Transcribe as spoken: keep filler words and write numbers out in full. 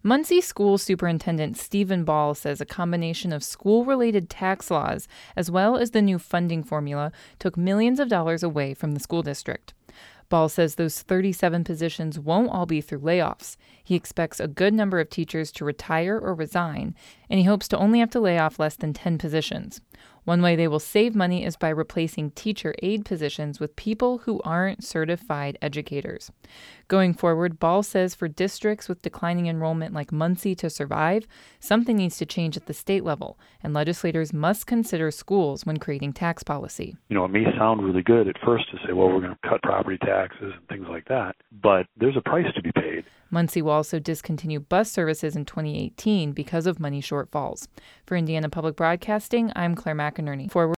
Muncie School Superintendent Stephen Ball says a combination of school-related tax laws as well as the new funding formula took millions of dollars away from the school district. Ball says those thirty-seven positions won't all be through layoffs. He expects a good number of teachers to retire or resign, and he hopes to only have to lay off less than ten positions. One way they will save money is by replacing teacher aide positions with people who aren't certified educators. Going forward, Ball says for districts with declining enrollment like Muncie to survive, something needs to change at the state level, and legislators must consider schools when creating tax policy. You know, it may sound really good at first to say, well, we're going to cut property taxes and things like that, but there's a price to be paid. Muncie will also discontinue bus services in twenty eighteen because of money shortfalls. For Indiana Public Broadcasting, I'm Claire McInerney. Forward